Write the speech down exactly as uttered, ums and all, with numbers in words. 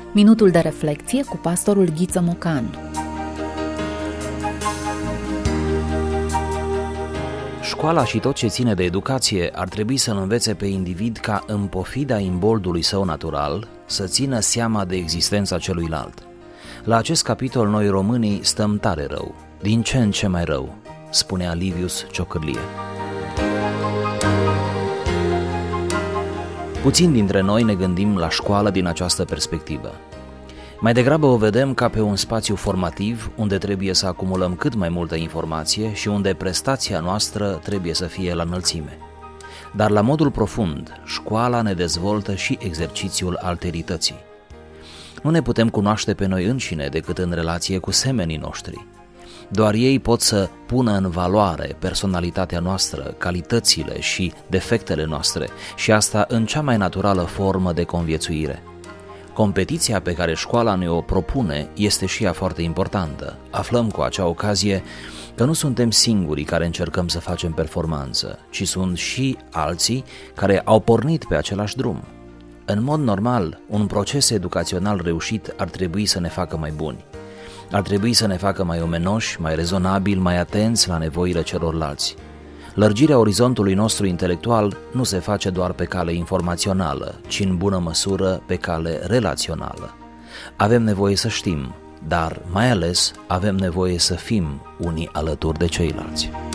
Minutul de reflecție cu pastorul Ghiță Mocan. Școala și tot ce ține de educație ar trebui să-l învețe pe individ ca, în pofida imboldului său natural, să țină seama de existența celuilalt. La acest capitol noi românii stăm tare rău, din ce în ce mai rău, spunea Livius Ciocârlie. Puțin dintre noi ne gândim la școală din această perspectivă. Mai degrabă o vedem ca pe un spațiu formativ unde trebuie să acumulăm cât mai multă informație și unde prestația noastră trebuie să fie la înălțime. Dar la modul profund, școala ne dezvoltă și exercițiul alterității. Nu ne putem cunoaște pe noi înșine decât în relație cu semenii noștri. Doar ei pot să pună în valoare personalitatea noastră, calitățile și defectele noastre, și asta în cea mai naturală formă de conviețuire. Competiția pe care școala ne o propune este și ea foarte importantă. Aflăm cu acea ocazie că nu suntem singurii care încercăm să facem performanță, ci sunt și alții care au pornit pe același drum. În mod normal, un proces educațional reușit ar trebui să ne facă mai buni. Ar trebui să ne facă mai omenoși, mai rezonabili, mai atenți la nevoile celorlalți. Lărgirea orizontului nostru intelectual nu se face doar pe cale informațională, ci în bună măsură pe cale relațională. Avem nevoie să știm, dar mai ales avem nevoie să fim unii alături de ceilalți.